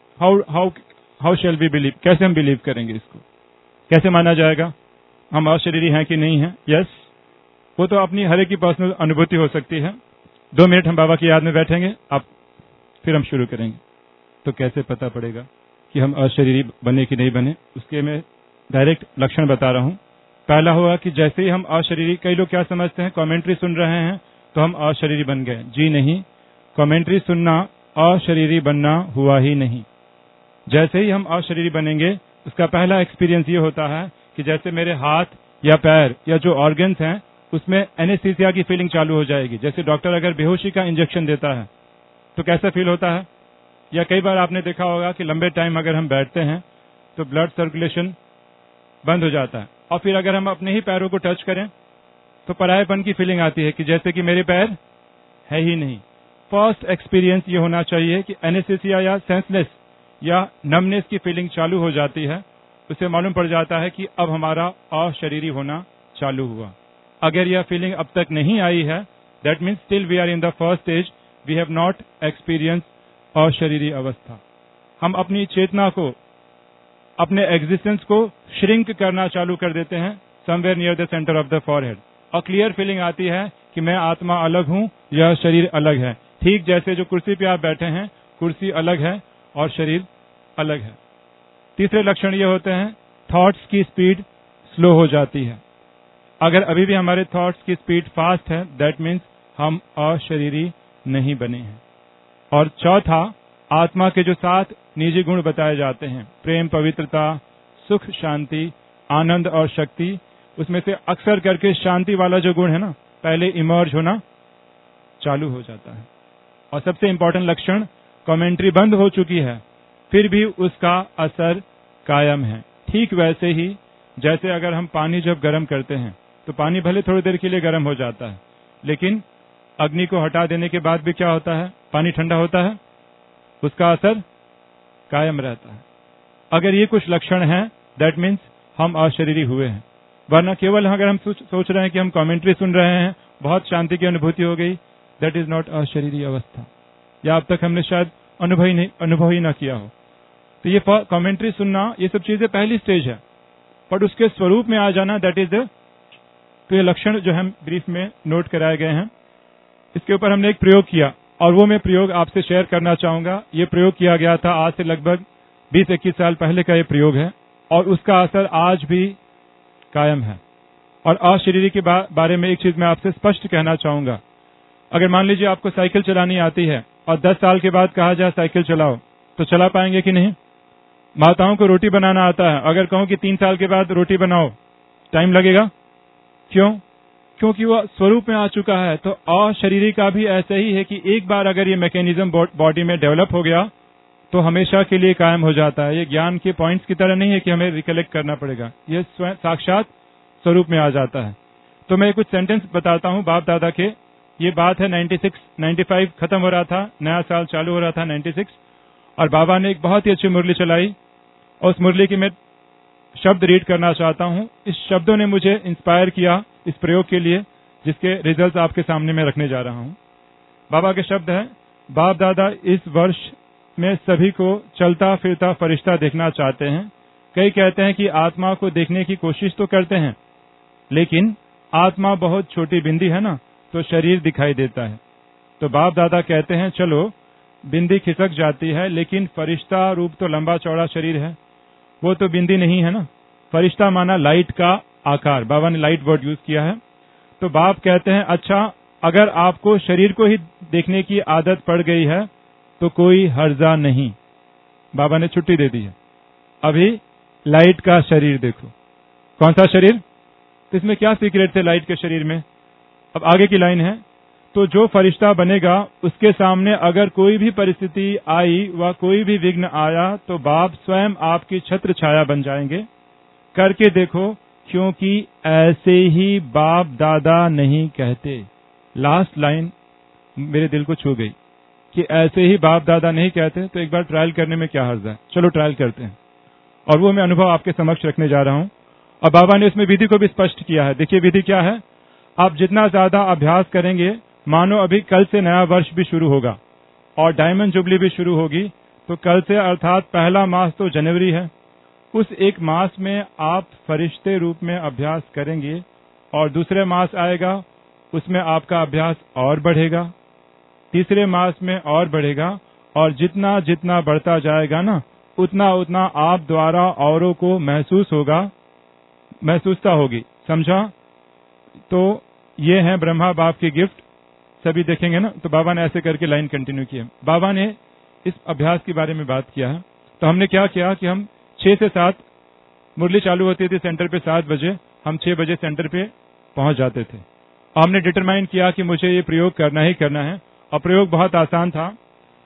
How shall we believe? कैसे हम बिलीव करेंगे इसको? कैसे माना जाएगा हम अशरीरी हैं कि नहीं हैं? यस, वो तो अपनी हर एक की पर्सनल अनुभूति हो सकती है। 2 मिनट हम बाबा की याद में बैठेंगे, अब फिर हम शुरू करेंगे। तो कैसे पता पड़ेगा कि हम अशरीरी बने कि नहीं बने? उसके मैं डायरेक्ट लक्षण बता रहा हूं। पहला हुआ कि जैसे ही हम अशरीरी, कई लोग क्या समझते हैं, कमेंट्री सुन रहे हैं तो हम अशरीरी बन गए। जी नहीं, कमेंट्री सुनना अशरीरी बनना हुआ ही नहीं। जैसे ही हम अशरीरी बनेंगे, उसका पहला एक्सपीरियंस ये होता है कि जैसे मेरे हाथ या पैर या जो ऑर्गन्स हैं उसमें एनेस्थीसिया की फीलिंग चालू हो जाएगी। जैसे डॉक्टर अगर बेहोशी का इंजेक्शन देता है तो कैसा फील होता है? या कई बार आपने देखा होगा कि लंबे टाइम अगर हम बैठते हैं तो ब्लड सर्कुलेशन बंद हो जाता है, और फिर अगर हम अपने ही पैरों को टच करें तो परायेपन की फीलिंग आती है कि जैसे कि मेरे पैर है ही नहीं। फर्स्ट एक्सपीरियंस ये होना चाहिए कि एनेस्थीसिया या सेंसलेस या नमनेस की फीलिंग चालू हो जाती है, उससे मालूम पड़ जाता है कि अब हमारा अशरीरी होना चालू हुआ। अगर यह फीलिंग अब तक नहीं आई है, that means still we are in the first stage, we have not experience अशरीरी अवस्था। हम अपनी चेतना को, अपने एग्जिस्टेंस को श्रिंक करना चालू कर देते हैं somewhere near the centre of the forehead, और क्लियर फीलिंग आती है कि मैं आत्मा अलग हूं, यह शरीर अलग है। ठीक जैसे जो कुर्सी पे आप बैठे हैं, कुर्सी अलग है और शरीर अलग है। तीसरे लक्षण ये होते हैं, थॉट्स की स्पीड स्लो हो जाती है। अगर अभी भी हमारे थॉट्स की स्पीड फास्ट है, दैट मीन्स हम अशरीरी नहीं बने हैं। और चौथा, आत्मा के जो 7 निजी गुण बताए जाते हैं, प्रेम, पवित्रता, सुख, शांति, आनंद और शक्ति, उसमें से अक्सर करके शांति वाला जो गुण है ना, पहले इमर्ज होना चालू हो जाता है। और सबसे इंपॉर्टेंट लक्षण, कमेंट्री बंद हो चुकी है फिर भी उसका असर कायम है। ठीक वैसे ही जैसे अगर हम पानी जब गर्म करते हैं तो पानी भले थोड़ी देर के लिए गर्म हो जाता है, लेकिन अग्नि को हटा देने के बाद भी क्या होता है? पानी ठंडा होता है, उसका असर कायम रहता है। अगर ये कुछ लक्षण हैं, दैट मीन्स हम अशरीरी हुए हैं। वरना केवल अगर हम सोच रहे हैं कि हम कमेंट्री सुन रहे हैं, बहुत शांति की अनुभूति हो गई, दैट इज नॉट अशरीरी अवस्था, या अब तक हमने शायद अनुभव ही ना किया हो। तो ये कमेंट्री सुनना, ये सब चीजें पहली स्टेज है, पर उसके स्वरूप में आ जाना, दैट इज तो ये लक्षण जो हम ब्रीफ में नोट कराए गए हैं, इसके ऊपर हमने एक प्रयोग किया और वो मैं प्रयोग आपसे शेयर करना चाहूंगा। ये प्रयोग किया गया था आज से लगभग 20-21 साल पहले का ये प्रयोग है, और उसका असर आज भी कायम है। और अशरीरी के बारे में एक चीज मैं आपसे स्पष्ट कहना चाहूंगा। अगर मान लीजिए आपको साइकिल चलानी आती है और 10 साल के बाद कहा जाए साइकिल चलाओ, तो चला पाएंगे कि नहीं? माताओं को रोटी बनाना आता है, अगर कहूं कि 3 साल के बाद रोटी बनाओ, टाइम लगेगा। क्यों? क्योंकि वह स्वरूप में आ चुका है। तो अशरीरी का भी ऐसा ही है कि एक बार अगर ये मैकेनिज्म बॉडी में डेवलप हो गया तो हमेशा के लिए कायम हो जाता है। ये ज्ञान के पॉइंट्स की तरह नहीं है कि हमें रिकलेक्ट करना पड़ेगा, ये स्वयं साक्षात स्वरूप में आ जाता है। तो मैं कुछ सेंटेंस बताता हूं बाप दादा के। ये बात है 95 खत्म हो रहा था, नया साल चालू हो रहा था 96, और बाबा ने एक बहुत ही अच्छी मुरली चलाई, और उस मुरली की मैं शब्द रीड करना चाहता हूं। इस शब्दों ने मुझे इंस्पायर किया इस प्रयोग के लिए, जिसके रिजल्ट आपके सामने मैं रखने जा रहा हूं। बाबा के शब्द है, बाप दादा इस वर्ष में सभी को चलता फिरता फरिश्ता देखना चाहते हैं। कई कहते हैं कि आत्मा को देखने की कोशिश तो करते हैं, लेकिन आत्मा बहुत छोटी बिंदी है ना, तो शरीर दिखाई देता है। तो बाप दादा कहते हैं, चलो बिंदी खिसक जाती है, लेकिन फरिश्ता रूप तो लंबा चौड़ा शरीर है, वो तो बिंदी नहीं है ना। फरिश्ता माना लाइट का आकार, बाबा ने लाइट वर्ड यूज किया है। तो बाप कहते हैं, अच्छा अगर आपको शरीर को ही देखने की आदत पड़ गई है तो कोई हर्जा नहीं। बाबा ने छुट्टी दे दी है, अभी लाइट का शरीर देखो। कौन सा शरीर? तो इसमें क्या सीक्रेट थे लाइट के शरीर में? अब आगे की लाइन है, तो जो फरिश्ता बनेगा उसके सामने अगर कोई भी परिस्थिति आई व कोई भी विघ्न आया तो बाप स्वयं आपकी छत्र छाया बन जाएंगे। करके देखो, क्योंकि ऐसे ही बाप दादा नहीं कहते। लास्ट लाइन मेरे दिल को छू गई कि ऐसे ही बाप दादा नहीं कहते, तो एक बार ट्रायल करने में क्या हर्ज है? चलो ट्रायल करते हैं, और वो मैं अनुभव आपके समक्ष रखने जा रहा हूं। और बाबा ने उसमें विधि को भी स्पष्ट किया है। देखिए विधि क्या है, आप जितना ज्यादा अभ्यास करेंगे, मानो अभी कल से नया वर्ष भी शुरू होगा और डायमंड जुबली भी शुरू होगी, तो कल से अर्थात पहला मास तो जनवरी है, उस एक मास में आप फरिश्ते रूप में अभ्यास करेंगे, और दूसरे मास आएगा उसमें आपका अभ्यास और बढ़ेगा, तीसरे मास में और बढ़ेगा, और जितना जितना बढ़ता जाएगा ना, उतना उतना आप द्वारा औरों को महसूसता होगी। समझा? तो ये है ब्रह्मा बाप की गिफ्ट, सभी देखेंगे ना। तो बाबा ने ऐसे करके लाइन कंटिन्यू की है। बाबा ने इस अभ्यास के बारे में बात किया है। तो हमने क्या किया कि हम 6 से 7 मुरली चालू होती थी सेंटर पे 7 बजे, हम 6 बजे सेंटर पे पहुंच जाते थे। हमने डिटरमाइन किया कि मुझे ये प्रयोग करना ही करना है, और प्रयोग बहुत आसान था।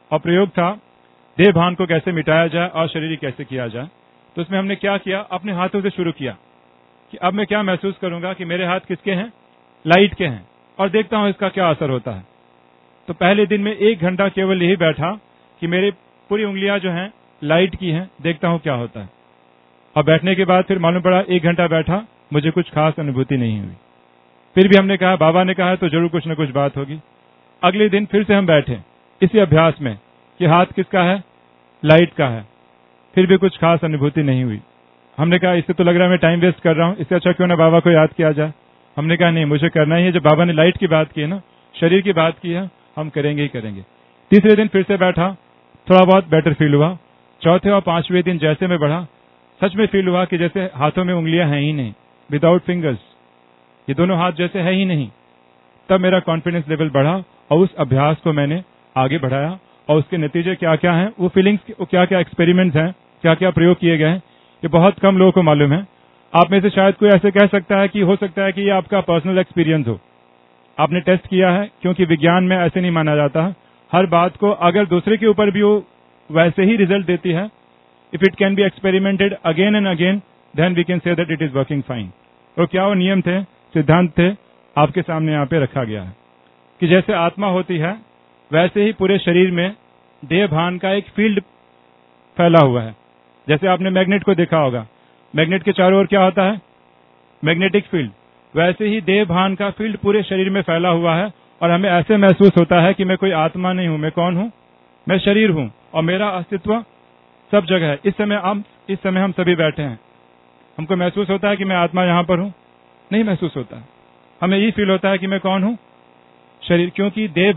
और प्रयोग था देह भान को कैसे मिटाया जाए और शरीर कैसे किया जाए। तो उसमें हमने क्या किया, अपने हाथों से शुरू किया कि अब मैं क्या महसूस करूंगा कि मेरे हाथ किसके हैं, लाइट के हैं, और देखता हूं इसका क्या असर होता है। तो पहले दिन में 1 घंटा केवल यही बैठा कि मेरी पूरी उंगलियां जो हैं लाइट की हैं, देखता हूं क्या होता है। और बैठने के बाद फिर मालूम पड़ा 1 घंटा बैठा, मुझे कुछ खास अनुभूति नहीं हुई। फिर भी हमने कहा, बाबा ने कहा तो जरूर कुछ न कुछ बात होगी। अगले दिन फिर से हम बैठे इसी अभ्यास में कि हाथ किसका है, लाइट का है, फिर भी कुछ खास अनुभूति नहीं हुई। हमने कहा इससे तो लग रहा है मैं टाइम वेस्ट कर रहा हूं, इससे अच्छा क्यों ना बाबा को याद किया जाए। हमने कहा नहीं, मुझे करना ही है, जब बाबा ने लाइट की बात की है ना, शरीर की बात की है, हम करेंगे ही करेंगे। तीसरे दिन फिर से बैठा, थोड़ा बहुत बेटर फील हुआ। चौथे और 5वें दिन जैसे मैं बढ़ा, सच में फील हुआ कि जैसे हाथों में उंगलियां हैं ही नहीं, विदाउट फिंगर्स, ये दोनों हाथ जैसे है ही नहीं। तब मेरा कॉन्फिडेंस लेवल बढ़ा और उस अभ्यास को मैंने आगे बढ़ाया। और उसके नतीजे क्या क्या हैं, वो फीलिंग्स, वो क्या क्या एक्सपेरिमेंट्स हैं, क्या क्या प्रयोग किए गए हैं, ये बहुत कम लोगों को मालूम है। आप में से शायद कोई ऐसे कह सकता है कि हो सकता है कि ये आपका पर्सनल एक्सपीरियंस हो, आपने टेस्ट किया है, क्योंकि विज्ञान में ऐसे नहीं माना जाता। हर बात को अगर दूसरे के ऊपर भी वो वैसे ही रिजल्ट देती है, if it can be experimented again and again, then we can say that it is working fine. तो क्या वो नियम थे, सिद्धांत थे, आपके सामने यहाँ पे रखा गया है कि जैसे आत्मा होती है वैसे ही पूरे शरीर में देह भान का एक फील्ड फैला हुआ है। जैसे आपने मैग्नेट को देखा होगा, मैग्नेट के चारों ओर क्या होता है, मैग्नेटिक फील्ड। वैसे ही देह भान का फील्ड पूरे शरीर में फैला हुआ है और हमें ऐसे महसूस होता है कि मैं कोई आत्मा नहीं हूं, मैं कौन हूं, मैं शरीर हूं और मेरा अस्तित्व सब जगह है। इस समय हम सभी बैठे हैं, हमको महसूस होता है कि मैं आत्मा यहां पर हूं, नहीं महसूस होता है। हमें ये फील होता है कि मैं कौन हूं, शरीर, क्योंकि देह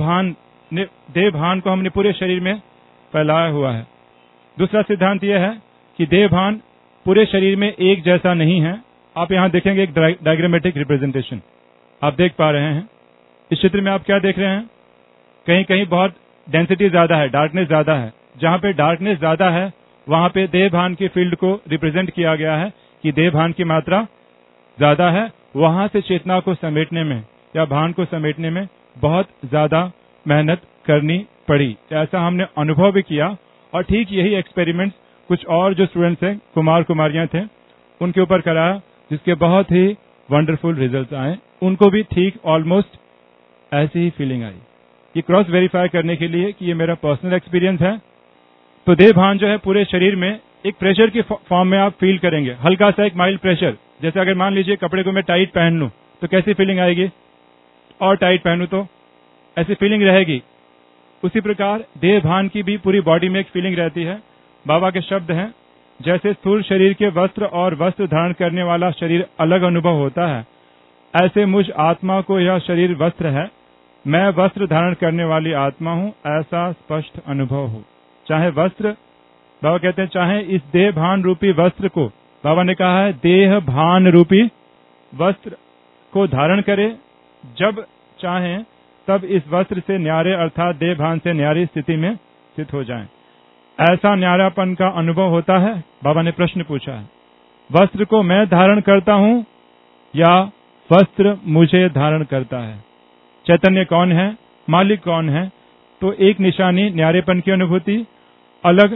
भान को हमने पूरे शरीर में फैलाया हुआ है। दूसरा सिद्धांत यह है कि देह भान पूरे शरीर में एक जैसा नहीं है। आप यहां देखेंगे एक डायग्रामेटिक रिप्रेजेंटेशन आप देख पा रहे हैं। इस चित्र में आप क्या देख रहे हैं, कहीं कहीं बहुत डेंसिटी ज्यादा है, डार्कनेस ज्यादा है। जहां पे डार्कनेस ज्यादा है वहां पे देह भान के फील्ड को रिप्रेजेंट किया गया है कि देह भान की मात्रा ज्यादा है। वहां से चेतना को समेटने में या भान को समेटने में बहुत ज्यादा मेहनत करनी पड़ी, ऐसा हमने अनुभव भी किया। और ठीक यही एक्सपेरिमेंट्स कुछ और जो स्टूडेंट्स हैं, कुमार कुमारियां थे, उनके ऊपर कराया, जिसके बहुत ही वंडरफुल रिजल्ट्स आए। उनको भी ठीक ऑलमोस्ट ऐसी ही फीलिंग आई। ये क्रॉस वेरीफाई करने के लिए कि ये मेरा पर्सनल एक्सपीरियंस है। तो देह भान जो है पूरे शरीर में एक प्रेशर के फॉर्म में आप फील करेंगे, हल्का सा एक माइल्ड प्रेशर। जैसे अगर मान लीजिए कपड़े को मैं टाइट पहन लूं तो कैसी फीलिंग आएगी, और टाइट पहनूं तो ऐसी फीलिंग रहेगी। उसी प्रकार देह भान की भी पूरी बॉडी में एक फीलिंग रहती है। बाबा के शब्द हैं, जैसे स्थूल शरीर के वस्त्र और वस्त्र धारण करने वाला शरीर अलग अनुभव होता है, ऐसे मुझ आत्मा को यह शरीर वस्त्र है, मैं वस्त्र धारण करने वाली आत्मा हूं, ऐसा स्पष्ट अनुभव हो। चाहे वस्त्र, बाबा कहते हैं, चाहे इस देह भान रूपी वस्त्र को, बाबा ने कहा है देह भान रूपी वस्त्र को धारण करे, जब चाहे तब इस वस्त्र से न्यारे अर्थात देह भान से न्यारी स्थिति में स्थित हो जाएं। ऐसा न्यारापन का अनुभव होता है। बाबा ने प्रश्न पूछा है, वस्त्र को मैं धारण करता हूं या वस्त्र मुझे धारण करता है? चैतन्य कौन है, मालिक कौन है? तो एक निशानी न्यारेपन की अनुभूति, अलग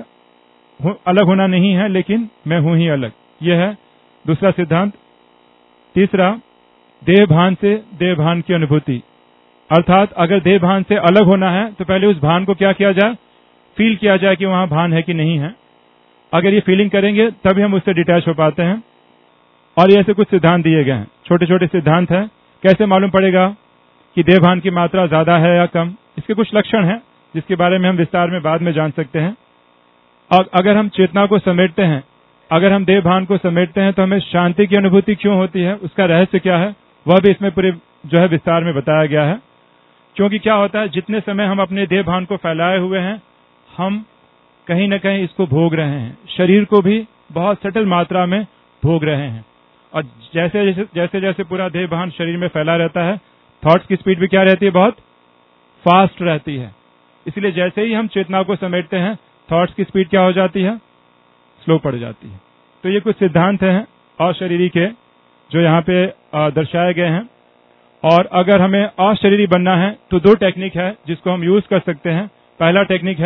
होना नहीं है, लेकिन मैं हूं ही अलग, यह है दूसरा सिद्धांत। तीसरा, देह भान से देह भान की अनुभूति, अर्थात अगर देह भान से अलग होना है तो पहले उस भान को क्या किया जाए, फील किया जाए कि वहां भान है कि नहीं है। अगर ये फीलिंग करेंगे तभी हम उससे डिटैच हो पाते हैं। और ये ऐसे कुछ सिद्धांत दिए गए हैं, छोटे छोटे सिद्धांत हैं। कैसे मालूम पड़ेगा कि देह भान की मात्रा ज्यादा है या कम? इसके कुछ लक्षण हैं जिसके बारे में हम विस्तार में बाद में जान सकते हैं। और अगर हम चेतना को समेटते हैं, अगर हम देह भान को समेटते हैं तो हमें शांति की अनुभूति क्यों होती है, उसका रहस्य क्या है, वह भी इसमें पूरे जो है विस्तार में बताया गया है। क्योंकि क्या होता है, जितने समय हम अपने देह भान को फैलाए हुए हैं, हम कहीं न कहीं इसको भोग रहे हैं, शरीर को भी बहुत सटल मात्रा में भोग रहे हैं। और जैसे जैसे पूरा देह भान शरीर में फैला रहता है, थॉट्स की स्पीड भी क्या रहती है, बहुत फास्ट रहती है। इसलिए जैसे ही हम चेतना को समेटते हैं, थॉट्स की स्पीड क्या हो जाती है, स्लो पड़ जाती है। तो ये कुछ सिद्धांत हैं अशरीरी के जो यहाँ पे दर्शाए गए हैं। और अगर हमें अशरीरी बनना है तो 2 टेक्निक है जिसको हम यूज कर सकते हैं। पहला टेक्निक है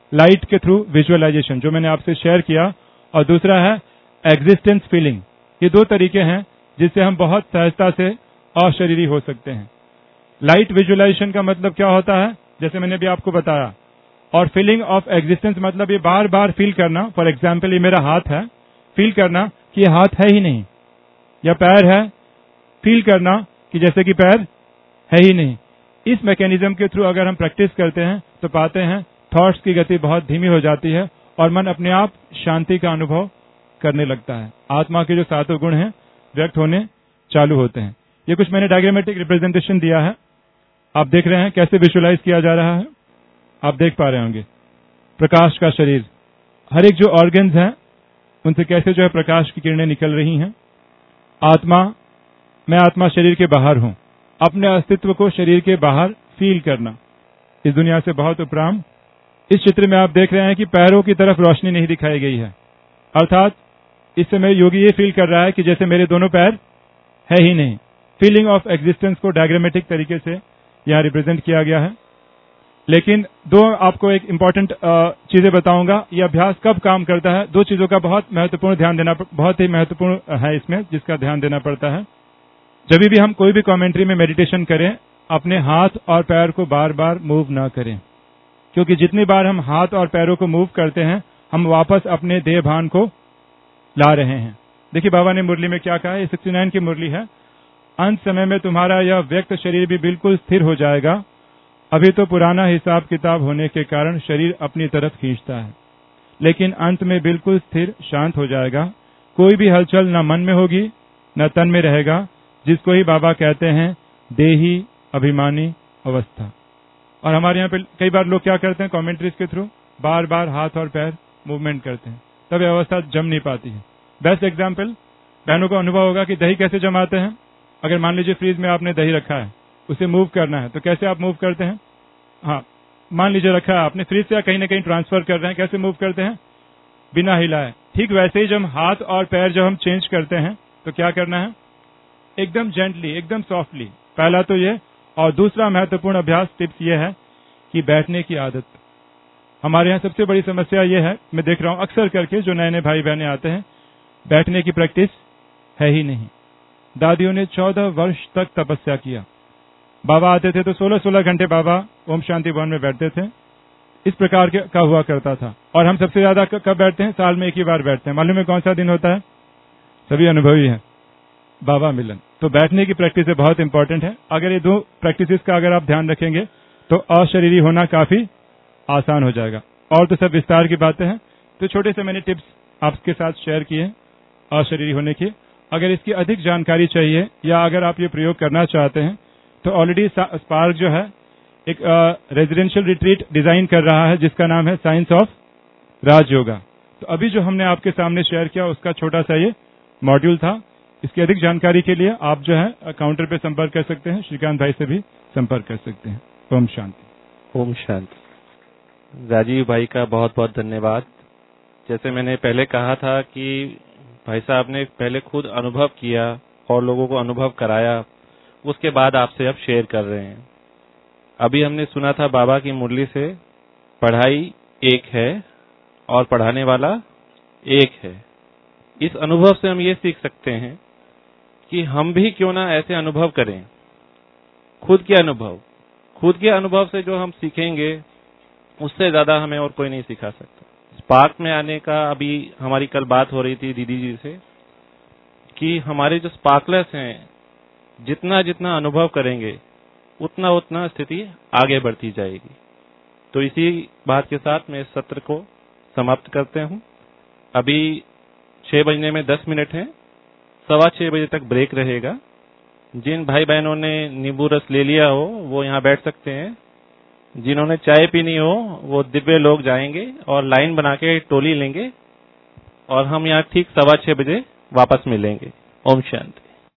लाइट के थ्रू विजुअलाइजेशन जो मैंने आपसे शेयर किया, और दूसरा है एग्जिस्टेंस फीलिंग। ये दो तरीके हैं जिससे हम बहुत सहजता से अशरीरी हो सकते हैं। लाइट विजुअलाइजेशन का मतलब क्या होता है, जैसे मैंने भी आपको बताया, और फीलिंग ऑफ एग्जिस्टेंस मतलब ये बार बार फील करना। फॉर एग्जाम्पल, ये मेरा हाथ है, फील करना कि ये हाथ है ही नहीं, या पैर है, फील करना कि जैसे कि पैर है ही नहीं। इस मैकेनिज्म के थ्रू अगर हम प्रैक्टिस करते हैं तो पाते हैं थॉट्स की गति बहुत धीमी हो जाती है और मन अपने आप शांति का अनुभव करने लगता है। आत्मा के जो सातों गुण हैं व्यक्त होने चालू होते हैं। ये कुछ मैंने डायग्रामेटिक रिप्रेजेंटेशन दिया है, आप देख रहे हैं कैसे विजुअलाइज किया जा रहा है। आप देख पा रहे होंगे प्रकाश का शरीर, हर एक जो ऑर्गन्स हैं उनसे कैसे जो है प्रकाश की किरणें निकल रही हैं। आत्मा, मैं आत्मा शरीर के बाहर हूं, अपने अस्तित्व को शरीर के बाहर फील करना, इस दुनिया से बहुत उपराम। इस चित्र में आप देख रहे हैं कि पैरों की तरफ रोशनी नहीं दिखाई गई है, अर्थात इस समय योगी ये फील कर रहा है कि जैसे मेरे दोनों पैर है ही नहीं। फीलिंग ऑफ एग्जिस्टेंस को डायग्रामेटिक तरीके से यहां रिप्रेजेंट किया गया है। लेकिन दो आपको एक इंपॉर्टेंट चीजें बताऊंगा, यह अभ्यास कब काम करता है। दो चीजों का बहुत ही महत्वपूर्ण है इसमें, जिसका ध्यान देना पड़ता है। जब भी हम कोई भी कमेंट्री में मेडिटेशन करें, अपने हाथ और पैर को बार बार मूव ना करें, क्योंकि जितनी बार हम हाथ और पैरों को मूव करते हैं हम वापस अपने देह भान को ला रहे हैं। देखिए बाबा ने मुरली में क्या कहा है, 69 की मुरली है। अंत समय में तुम्हारा यह व्यक्त शरीर भी बिल्कुल स्थिर हो जाएगा। अभी तो पुराना हिसाब किताब होने के कारण शरीर अपनी तरफ खींचता है, लेकिन अंत में बिल्कुल स्थिर शांत हो जाएगा। कोई भी हलचल न मन में होगी न तन में रहेगा, जिसको ही बाबा कहते हैं देही अभिमानी अवस्था। और हमारे यहाँ पे कई बार लोग क्या करते हैं, कमेंट्रीज के थ्रू बार बार हाथ और पैर मूवमेंट करते हैं, तब यह अवस्था जम नहीं पाती है। बेस्ट एग्जाम्पल, बहनों को अनुभव होगा कि दही कैसे जमाते हैं। अगर मान लीजिए फ्रीज में आपने दही रखा है, उसे मूव करना है, तो कैसे आप मूव करते हैं। हाँ, मान लीजिए रखा है आपने, फ्रीज से कहीं ना कहीं ट्रांसफर कर रहे हैं, कैसे मूव करते हैं, बिना हिलाए। ठीक वैसे ही जब हाथ और पैर जब हम चेंज करते हैं तो क्या करना है, एकदम जेंटली, एकदम सॉफ्टली। पहला तो ये, और दूसरा महत्वपूर्ण अभ्यास टिप्स ये है कि बैठने की आदत। हमारे यहाँ सबसे बड़ी समस्या ये है, मैं देख रहा हूँ अक्सर करके जो नए नए भाई बहने आते हैं, बैठने की प्रैक्टिस है ही नहीं। दादियों ने 14 वर्ष तक तपस्या किया। बाबा आते थे तो 16-16 घंटे बाबा ओम शांति भवन में बैठते थे। इस प्रकार का हुआ करता था। और हम सबसे ज्यादा कब बैठते हैं, साल में एक ही बार बैठते हैं। मालूम है कौन सा दिन होता है, सभी अनुभवी हैं, बाबा मिलन। तो बैठने की प्रैक्टिस बहुत इंपॉर्टेंट है। अगर ये दो प्रैक्टिसेस का अगर आप ध्यान रखेंगे तो अशरीरी होना काफी आसान हो जाएगा। और तो सब विस्तार की बातें हैं, तो छोटे से मैंने टिप्स आपके साथ शेयर किए अशरीरी होने की। अगर इसकी अधिक जानकारी चाहिए या अगर आप ये प्रयोग करना चाहते हैं तो ऑलरेडी स्पार्क जो है एक रेजिडेंशियल रिट्रीट डिजाइन कर रहा है जिसका नाम है साइंस ऑफ राजयोगा। तो अभी जो हमने आपके सामने शेयर किया उसका छोटा सा ये मॉड्यूल था। इसकी अधिक जानकारी के लिए आप जो है काउंटर पे संपर्क कर सकते हैं, श्रीकांत भाई से भी संपर्क कर सकते हैं। ओम शांति। ओम शांति। राजीव भाई का बहुत बहुत धन्यवाद। जैसे मैंने पहले कहा था कि भाई साहब ने पहले खुद अनुभव किया और लोगों को अनुभव कराया, उसके बाद आपसे अब शेयर कर रहे हैं। अभी हमने सुना था बाबा की मुरली से, पढ़ाई एक है और पढ़ाने वाला एक है। इस अनुभव से हम ये सीख सकते हैं कि हम भी क्यों ना ऐसे अनुभव करें, खुद के अनुभव से जो हम सीखेंगे उससे ज्यादा हमें और कोई नहीं सिखा सकता। स्पार्क में आने का अभी हमारी कल बात हो रही थी दीदी जी से कि हमारे जो स्पार्कलेस हैं जितना जितना अनुभव करेंगे उतना उतना स्थिति आगे बढ़ती जाएगी। तो इसी बात के साथ मैं इस सत्र को समाप्त करते हूं। अभी 6 बजने में 10 मिनट है, 6:15 बजे तक ब्रेक रहेगा। जिन भाई बहनों ने नींबू रस ले लिया हो वो यहाँ बैठ सकते हैं, जिन्होंने चाय पीनी हो वो दिव्य लोग जाएंगे और लाइन बना के टोली लेंगे और हम यहाँ ठीक 6:15 बजे वापस मिलेंगे। ओम शांति।